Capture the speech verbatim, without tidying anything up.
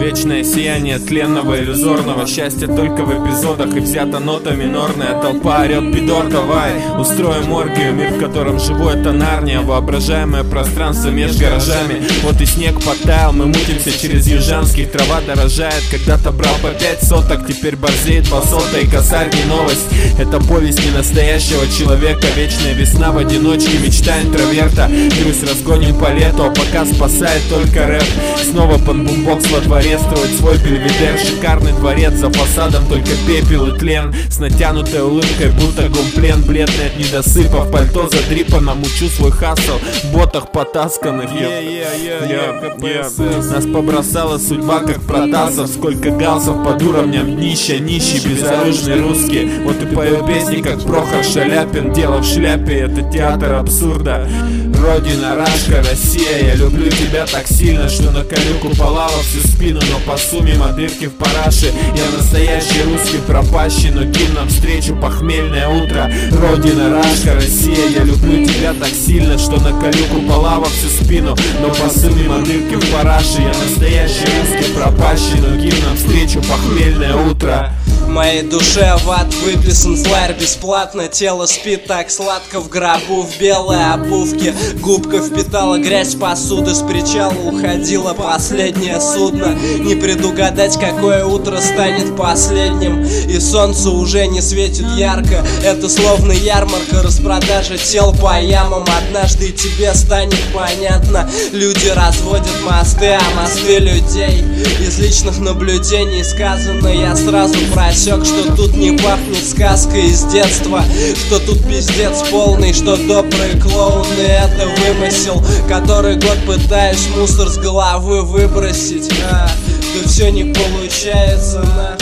Вечное сияние тленного иллюзорного счастья только в эпизодах, и взята нота минорная. Толпа орет: пидор, давай устроим оргию. Мир, в котором живу, это Нарния, воображаемое пространство меж гаражами. Вот и снег подтаял, мы мутимся через южанских. Трава дорожает, когда-то брал по пять соток, теперь борзеет басота и косарь не новость. Это повесть не настоящего человека, вечная весна в одиночке, мечта интроверта. Грусть разгоним по лету, а пока спасает только рэп. Снова под бумбокс во дворе строить свой бельведер. Шикарный дворец, за фасадом только пепел и тлен. С натянутой улыбкой, будто гумплен. Бледный от недосыпов, пальто задрипано. Мучу свой хасл в ботах потасканных. yeah, yeah, yeah, yeah, yeah. Нас побросала судьба, как Протасов. Сколько галсов под уровнем днища. Нищий, безоружный русский. Вот и пою песни, как Прохор Шаляпин. Дело в шляпе, это театр абсурда. Родина, Рашка, Россия, я люблю тебя так сильно, что наколю купола во всю спину, но пасу мимо дырки в параше. Я настоящий русский пропащий, но гимном встречу похмельное утро. Родина, Рашка, Россия, я люблю тебя так сильно, что наколю купола во всю спину, но пасу мимо дырки в параше. Я настоящий русский пропащий, но гимном встречу похмельное утро. В моей душе в ад выписан флаер бесплатно. Тело спит так сладко в гробу, в белой обувке. Губка впитала грязь посуды, с причала уходило последнее судно. Не предугадать, какое утро станет последним, и солнце уже не светит ярко. Это словно ярмарка, распродажа тел по ямам. Однажды тебе станет понятно. Люди разводят мосты, а мосты людей. Из личных наблюдений сказано, я сразу просек, что тут не пахнет сказкой из детства, что тут пиздец полный, что добрые клоуны — это вымысел. Который год пытаюсь мусор с головы выбросить, а, да все не получается, на.